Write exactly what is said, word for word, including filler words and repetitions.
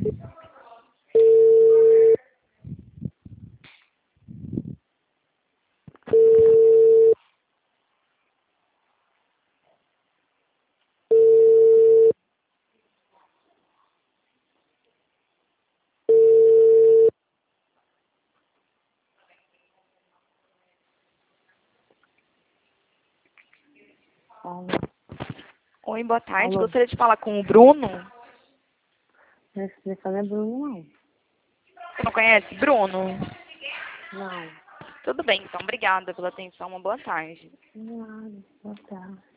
Alô. Oi, boa tarde. Alô. Gostaria de falar com o Bruno. Esse telefone é Bruno, não. Você não conhece? Bruno? Não. Tudo bem, então. Obrigada pela atenção. Uma boa tarde. Não, boa tarde.